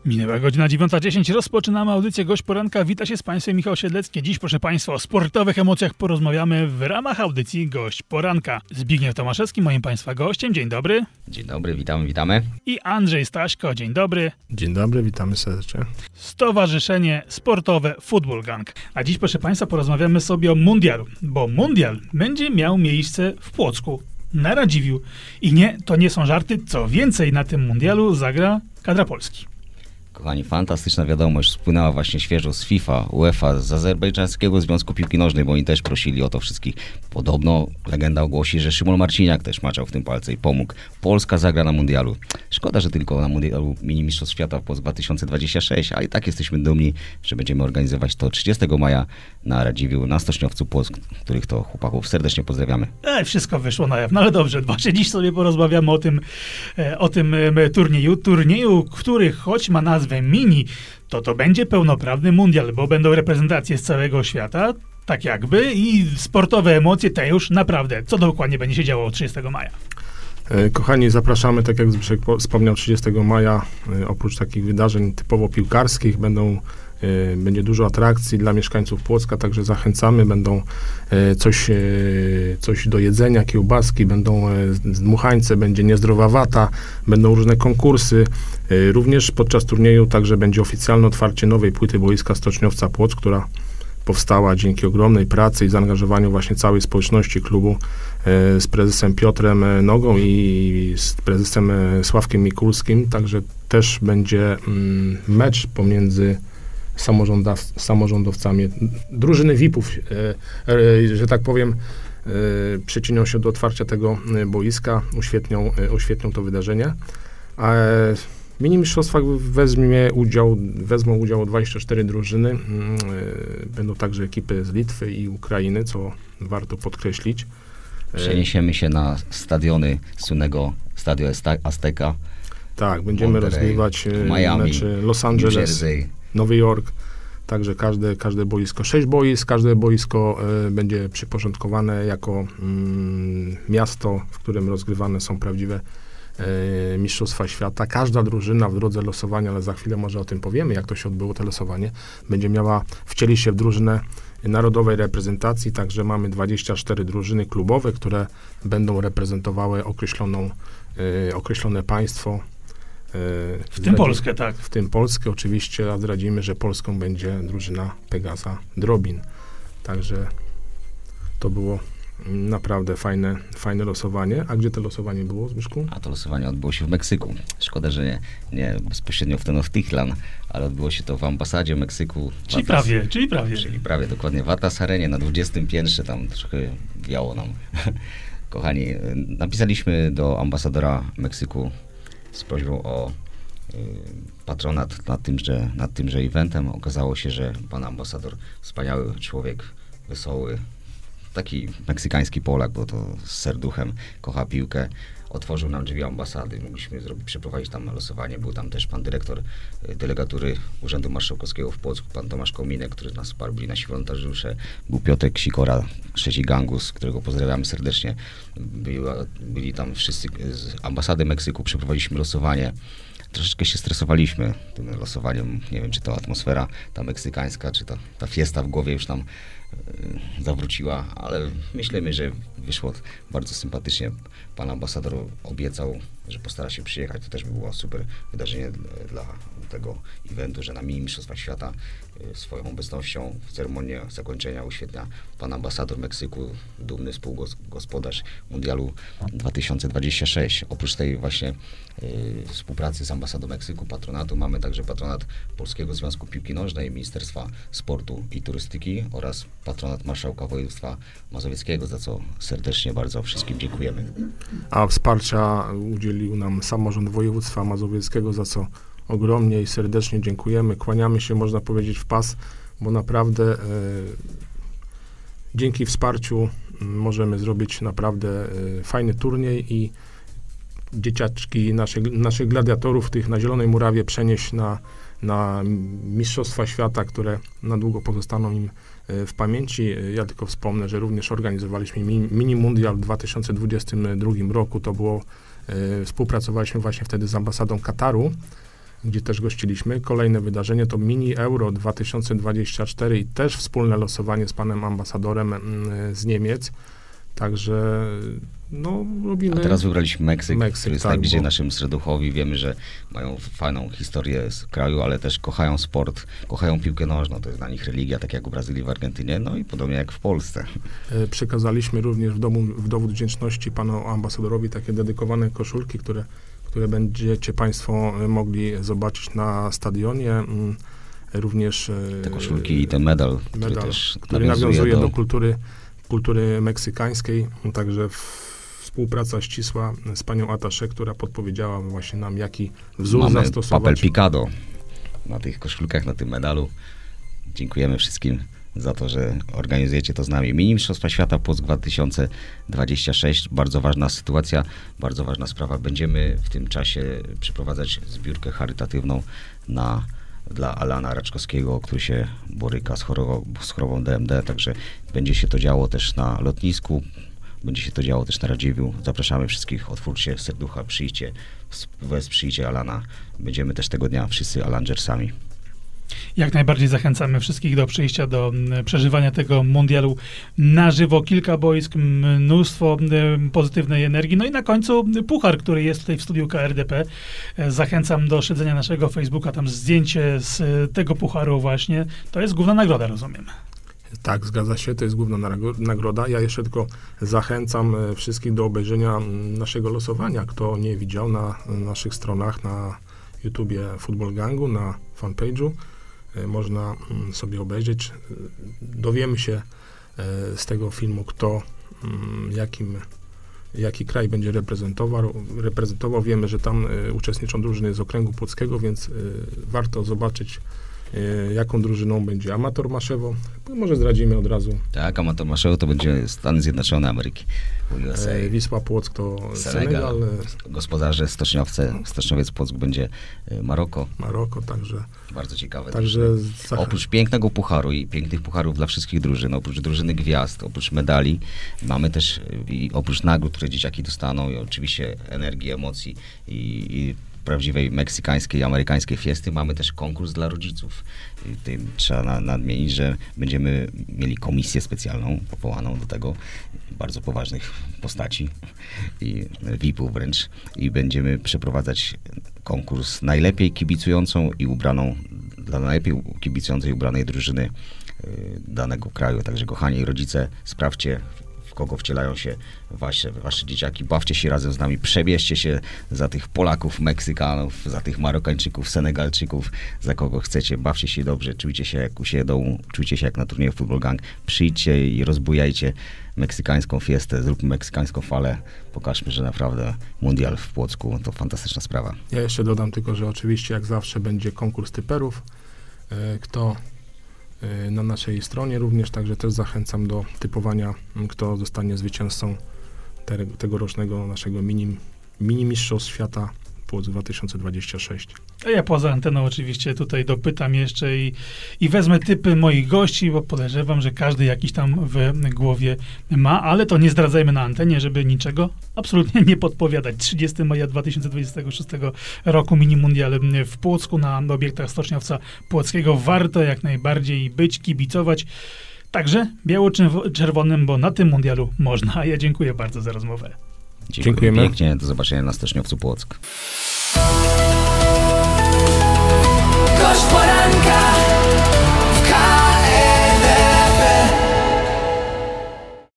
Minęła godzina 9:10. Rozpoczynamy audycję Gość Poranka. Wita się z Państwem Michał Siedlecki. Dziś, proszę Państwa, o sportowych emocjach porozmawiamy w ramach audycji Gość Poranka. Zbigniew Tomaszewski, moim Państwa gościem. Dzień dobry. Dzień dobry, witamy. I Andrzej Staśko. Dzień dobry. Dzień dobry, witamy serdecznie. Stowarzyszenie Sportowe Football Gang. A dziś, proszę Państwa, porozmawiamy sobie o mundialu, bo mundial będzie miał miejsce w Płocku, na Radziwiłł. I nie, to nie są żarty. Co więcej, na tym mundialu zagra kadra Polski. Kochani, fantastyczna wiadomość spłynęła właśnie świeżo z FIFA, UEFA, z Azerbejdżańskiego Związku Piłki Nożnej, bo oni też prosili o to wszystkich. Podobno legenda ogłosi, że Szymon Marciniak też maczał w tym palce i pomógł. Polska zagra na mundialu. Szkoda, że tylko na mundialu mini mistrzostw świata po 2026, ale i tak jesteśmy dumni, że będziemy organizować to 30 maja na Radziwiłł, na Stoczniowcu Płock, których to chłopaków serdecznie pozdrawiamy. Wszystko wyszło na jaw. No ale dobrze, właśnie dziś sobie porozmawiamy o tym turnieju, który choć ma nazwę mini, to będzie pełnoprawny mundial, bo będą reprezentacje z całego świata, tak jakby, i sportowe emocje te już naprawdę. Co dokładnie będzie się działo 30 maja? Kochani, zapraszamy, tak jak Zbyszek wspomniał, 30 maja, oprócz takich wydarzeń typowo piłkarskich, będzie dużo atrakcji dla mieszkańców Płocka, także zachęcamy, będą coś do jedzenia, kiełbaski, będą dmuchańce, będzie niezdrowa wata, będą różne konkursy. Również podczas turnieju także będzie oficjalne otwarcie nowej płyty boiska Stoczniowca Płock, która powstała dzięki ogromnej pracy i zaangażowaniu właśnie całej społeczności klubu z prezesem Piotrem Nogą i z prezesem Sławkiem Mikulskim. Także też będzie mecz pomiędzy samorządowcami. Drużyny VIP-ów, że tak powiem, przyczynią się do otwarcia tego boiska, uświetnią to wydarzenie. A w mini mistrzostwach wezmą udział 24 drużyny. Będą także ekipy z Litwy i Ukrainy, co warto podkreślić. Przeniesiemy się na stadiony słynnego Stadio Azteca. Tak, będziemy Monterey, rozgrywać Miami, mecze Los Angeles, Nowy Jork. Także każde boisko, 6 boisk, każde boisko będzie przyporządkowane jako miasto, w którym rozgrywane są prawdziwe mistrzostwa świata. Każda drużyna w drodze losowania, ale za chwilę może o tym powiemy, jak to się odbyło, to losowanie, będzie miała wcielić się w drużynę narodowej reprezentacji, także mamy 24 drużyny klubowe, które będą reprezentowały określone państwo. W tym Polskę, tak. W tym Polskę oczywiście, a zdradzimy, że Polską będzie drużyna Pegasa Drobin. Także to było naprawdę fajne losowanie. A gdzie to losowanie było, Zbyszku? A to losowanie odbyło się w Meksyku. Szkoda, że nie bezpośrednio w Tenochtitlan, ale odbyło się to w ambasadzie Meksyku. Czyli prawie. Dokładnie. W Atas Arenie na 20 piętrze, tam trochę wiało nam. Kochani, napisaliśmy do ambasadora Meksyku z prośbą o patronat nad tymże eventem. Okazało się, że pan ambasador, wspaniały człowiek, wesoły, taki meksykański Polak, bo to z serduchem kocha piłkę, otworzył nam drzwi ambasady. Mogliśmy przeprowadzić tam losowanie. Był tam też pan dyrektor delegatury Urzędu Marszałkowskiego w Płocku, pan Tomasz Kominek, który nas wsparł, byli nasi wolontariusze. Był Piotrek Sikora, trzeci gangus, którego pozdrawiamy serdecznie. Byli tam wszyscy z ambasady Meksyku, przeprowadziliśmy losowanie. Troszeczkę się stresowaliśmy tym losowaniem. Nie wiem, czy to atmosfera ta meksykańska, czy ta fiesta w głowie już nam zawróciła, ale myślimy, że wyszło bardzo sympatycznie. Pan ambasador obiecał, że postara się przyjechać. To też by było super wydarzenie dla tego eventu, że na mini mistrzostwach świata swoją obecnością w ceremonii zakończenia uświetnia pan ambasador Meksyku, dumny współgospodarz mundialu 2026. Oprócz tej właśnie współpracy z ambasadą Meksyku, patronatu, mamy także patronat Polskiego Związku Piłki Nożnej, Ministerstwa Sportu i Turystyki oraz patronat Marszałka Województwa Mazowieckiego, za co serdecznie bardzo wszystkim dziękujemy. A wsparcia udzielił nam samorząd województwa mazowieckiego, za co ogromnie i serdecznie dziękujemy. Kłaniamy się, można powiedzieć, w pas, bo naprawdę dzięki wsparciu możemy zrobić naprawdę fajny turniej i dzieciaczki, naszych gladiatorów tych na Zielonej Murawie przenieść na Mistrzostwa Świata, które na długo pozostaną im w pamięci. Ja tylko wspomnę, że również organizowaliśmy mini mundial w 2022 roku. To było, współpracowaliśmy właśnie wtedy z ambasadą Kataru gdzie też gościliśmy. Kolejne wydarzenie to Mini Euro 2024 i też wspólne losowanie z panem ambasadorem z Niemiec. Także no, robimy... A teraz wybraliśmy Meksyk, który jest tak, najbliżej naszym serduchowi. Wiemy, że mają fajną historię z kraju, ale też kochają sport, kochają piłkę nożną. To jest dla nich religia, tak jak w Brazylii, w Argentynie, no i podobnie jak w Polsce. Przekazaliśmy również w dowód wdzięczności panu ambasadorowi takie dedykowane koszulki, które będziecie państwo mogli zobaczyć na stadionie. Również te koszulki i ten medal który nawiązuje do kultury meksykańskiej. Także współpraca ścisła z panią attaché, która podpowiedziała właśnie nam, jaki wzór Mamy zastosować. papel picado na tych koszulkach, na tym medalu. Dziękujemy wszystkim za to, że organizujecie to z nami. Mini Mistrzostwa Świata Płock 2026. Bardzo ważna sytuacja, bardzo ważna sprawa. Będziemy w tym czasie przeprowadzać zbiórkę charytatywną dla Alana Raczkowskiego, który się boryka z chorobą DMD, także będzie się to działo też na lotnisku, będzie się to działo też na Radziwiłł. Zapraszamy wszystkich, otwórzcie serducha, przyjdźcie, wesprzyjcie Alana. Będziemy też tego dnia wszyscy Alangersami. Jak najbardziej zachęcamy wszystkich do przyjścia, do przeżywania tego mundialu na żywo. Kilka boisk, mnóstwo pozytywnej energii. No i na końcu puchar, który jest tutaj w studiu KRDP. Zachęcam do śledzenia naszego Facebooka, tam zdjęcie z tego pucharu właśnie. To jest główna nagroda, rozumiem. Tak, zgadza się, to jest główna nagroda. Ja jeszcze tylko zachęcam wszystkich do obejrzenia naszego losowania. Kto nie widział, na naszych stronach, na YouTubie Football Gangu, na fanpage'u. Można sobie obejrzeć. Dowiemy się z tego filmu, kto jaki kraj będzie reprezentował. Wiemy, że tam uczestniczą drużyny z okręgu płockiego, więc warto zobaczyć, jaką drużyną będzie Amator Maszewo. Może zdradzimy od razu. Tak, Amator Maszewo to będzie Stany Zjednoczone Ameryki. USA. Wisła Płock to Senegal. Gospodarze, Stoczniowiec Płock będzie Maroko. Także... Bardzo ciekawe. Także oprócz pięknego pucharu i pięknych pucharów dla wszystkich drużyn, oprócz drużyny gwiazd, oprócz medali, mamy też i oprócz nagród, które dzieciaki dostaną i oczywiście energii, emocji i prawdziwej meksykańskiej, amerykańskiej fiesty, mamy też konkurs dla rodziców. I tutaj trzeba nadmienić, że będziemy mieli komisję specjalną powołaną do tego, bardzo poważnych postaci i VIP-ów wręcz, i będziemy przeprowadzać konkurs najlepiej kibicującą i ubraną, dla najlepiej kibicującej ubranej drużyny danego kraju. Także kochani rodzice, sprawdźcie, w kogo wcielają się wasze dzieciaki. Bawcie się razem z nami, przebierzcie się za tych Polaków, Meksykanów, za tych Marokańczyków, Senegalczyków, za kogo chcecie. Bawcie się dobrze, czujcie się jak u siebie domu, czujcie się jak na turnieju Football Gang. Przyjdźcie i rozbujajcie meksykańską fiestę, zróbmy meksykańską falę. Pokażmy, że naprawdę mundial w Płocku to fantastyczna sprawa. Ja jeszcze dodam tylko, że oczywiście jak zawsze będzie konkurs typerów. Na naszej stronie również, także też zachęcam do typowania, kto zostanie zwycięzcą tegorocznego naszego mini mistrzostw świata Płock 2026. A ja poza anteną oczywiście tutaj dopytam jeszcze i wezmę typy moich gości, bo podejrzewam, że każdy jakiś tam w głowie ma, ale to nie zdradzajmy na antenie, żeby niczego absolutnie nie podpowiadać. 30 maja 2026 roku mini mundial w Płocku na obiektach Stoczniowca Płockiego. Warto jak najbardziej być, kibicować. Także biało-czerwonym, bo na tym mundialu można. A ja dziękuję bardzo za rozmowę. Dziękujemy pięknie. Do zobaczenia na Stoczniowcu Płock.